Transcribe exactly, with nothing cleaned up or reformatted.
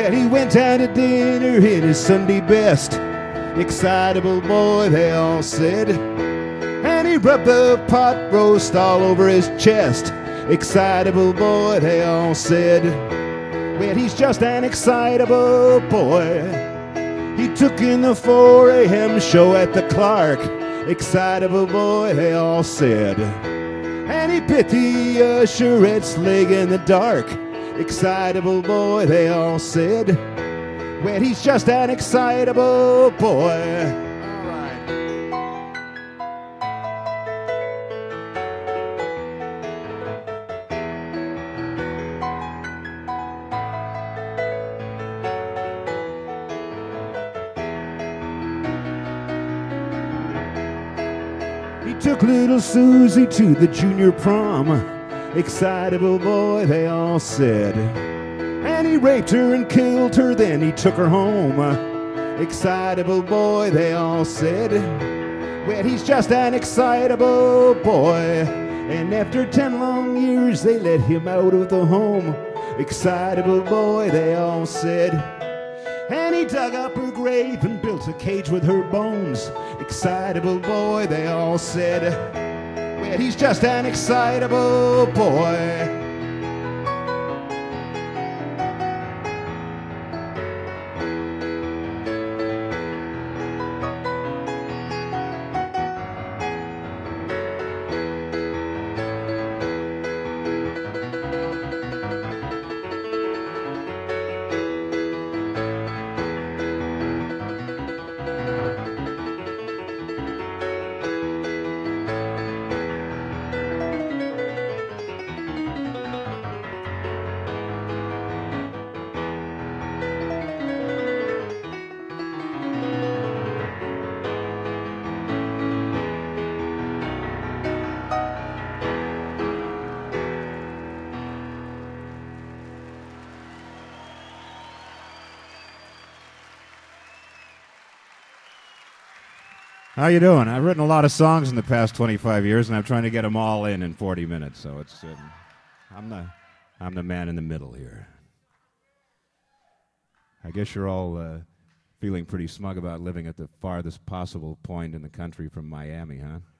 Well, he went down to dinner in his Sunday best. Excitable boy, they all said. And he rubbed the pot roast all over his chest. Excitable boy, they all said. Well, he's just an excitable boy. He took in the four a.m. show at the Clark. Excitable boy, they all said. And he bit the usherette's leg in the dark. Excitable boy, they all said. Well, he's just an excitable boy. All right. He took little Susie to the junior prom. Excitable boy, they all said. And he raped her and killed her, then he took her home. Excitable boy, they all said. Well, he's just an excitable boy. And after ten long years, they let him out of the home. Excitable boy, they all said. And he dug up her grave and built a cage with her bones. Excitable boy, they all said. Well, he's just an excitable boy. How you doing? I've written a lot of songs in the past twenty-five years, and I'm trying to get them all in in forty minutes. So it's uh, I'm the I'm the man in the middle here. I guess you're all uh, feeling pretty smug about living at the farthest possible point in the country from Miami, huh?